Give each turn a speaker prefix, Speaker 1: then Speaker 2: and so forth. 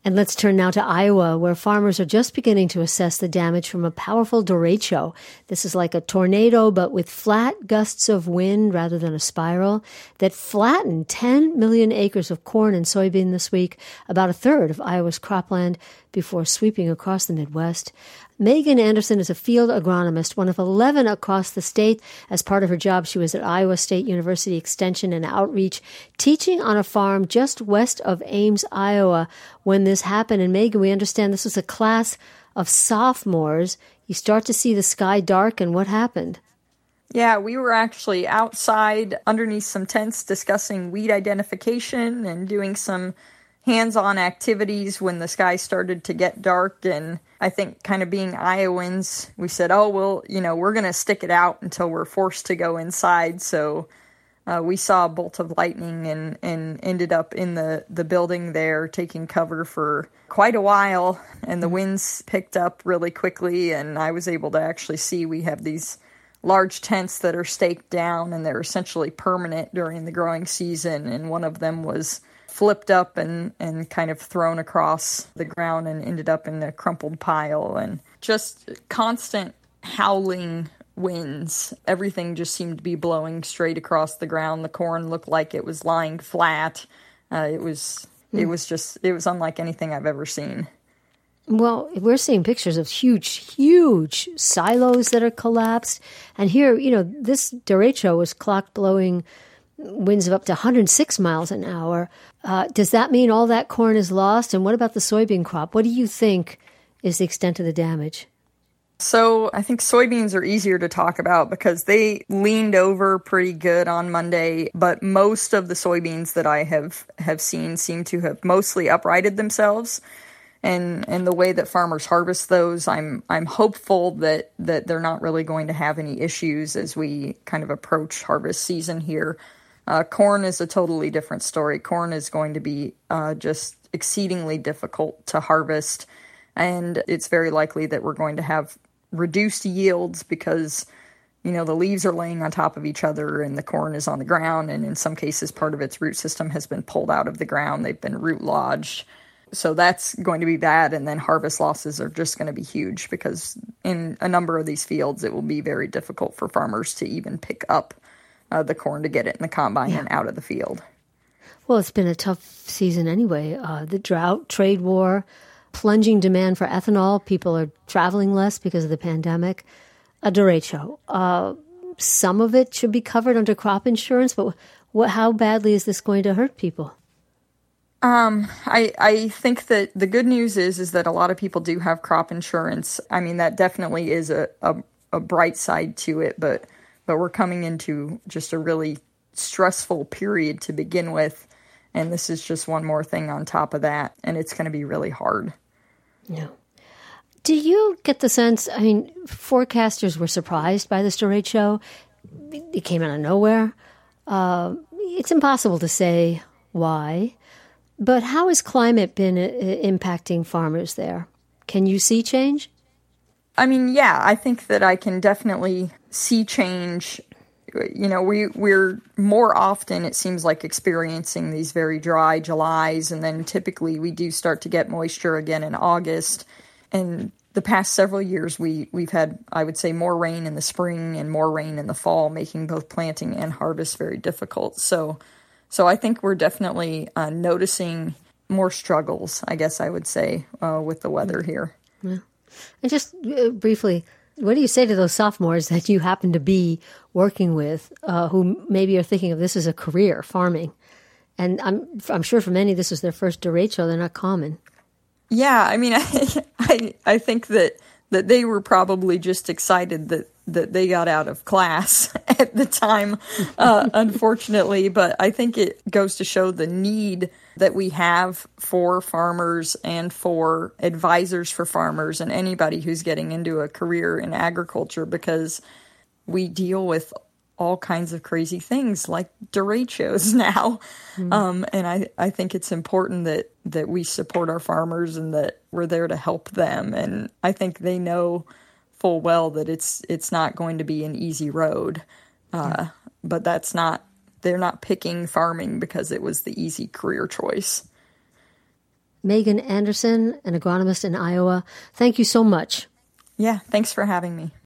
Speaker 1: And let's turn now to Iowa, where farmers are just beginning to assess the damage from a powerful derecho. This is like a tornado, but with flat gusts of wind rather than a spiral, that flattened 10 million acres of corn and soybean this week, about a third of Iowa's cropland, before sweeping across the Midwest. Megan Anderson is a field agronomist, one of 11 across the state. As part of her job, she was at Iowa State University Extension and Outreach, teaching on a farm just west of Ames, Iowa, when this happened. And Megan, we understand this was a class of sophomores. You start to see the sky darken. What happened?
Speaker 2: Yeah, we were actually outside underneath some tents discussing weed identification and doing some hands-on activities when the sky started to get dark. And I think kind of being Iowans, we said, oh, well, we're going to stick it out until we're forced to go inside. So we saw a bolt of lightning and ended up in the building there taking cover for quite a while. And the winds picked up really quickly. And I was able to actually see we have these large tents that are staked down and they're essentially permanent during the growing season. And one of them was flipped up and kind of thrown across the ground and ended up in a crumpled pile. And just constant howling winds. Everything just seemed to be blowing straight across the ground. The corn looked like it was lying flat. It was unlike anything I've ever seen.
Speaker 1: Well, we're seeing pictures of huge silos that are collapsed. And here, this derecho was clocked blowing winds of up to 106 miles an hour. Does that mean all that corn is lost? And what about the soybean crop? What do you think is the extent of the damage?
Speaker 2: So I think soybeans are easier to talk about because they leaned over pretty good on Monday, but most of the soybeans that I have seen seem to have mostly uprighted themselves. And the way that farmers harvest those, I'm hopeful that they're not really going to have any issues as we kind of approach harvest season here. Corn is a totally different story. Corn is going to be just exceedingly difficult to harvest, and it's very likely that we're going to have reduced yields because, the leaves are laying on top of each other and the corn is on the ground, and in some cases part of its root system has been pulled out of the ground. They've been root lodged. So that's going to be bad, and then harvest losses are just going to be huge because in a number of these fields it will be very difficult for farmers to even pick up the corn to get it in the combine and out of the field.
Speaker 1: Well, it's been a tough season anyway. The drought, trade war, plunging demand for ethanol. People are traveling less because of the pandemic. A derecho. Some of it should be covered under crop insurance, but how badly is this going to hurt people?
Speaker 2: I think that the good news is that a lot of people do have crop insurance. I mean, that definitely is a bright side to it, but we're coming into just a really stressful period to begin with, and this is just one more thing on top of that, and it's going to be really hard.
Speaker 1: Yeah. Do you get the sense, forecasters were surprised by this derecho. It came out of nowhere. It's impossible to say why, but how has climate been impacting farmers there? Can you see change?
Speaker 2: Yeah, I think that I can definitely see change. We're more often, it seems like, experiencing these very dry Julys, and then typically we do start to get moisture again in August. And the past several years, we've had, I would say, more rain in the spring and more rain in the fall, making both planting and harvest very difficult. So I think we're definitely noticing more struggles, I guess I would say, with the weather here.
Speaker 1: Yeah. And just briefly, what do you say to those sophomores that you happen to be working with who maybe are thinking of this as a career, farming? And I'm sure for many this is their first derecho. They're not common.
Speaker 2: Yeah, I think that they were probably just excited that they got out of class at the time, unfortunately. But I think it goes to show the need that we have for farmers and for advisors for farmers and anybody who's getting into a career in agriculture, because we deal with all kinds of crazy things like derechos now. Mm-hmm. And I think it's important that we support our farmers and that we're there to help them. And I think they know full well that it's not going to be an easy road. But they're not picking farming because it was the easy career choice.
Speaker 1: Megan Anderson, an agronomist in Iowa. Thank you so much.
Speaker 2: Yeah, thanks for having me.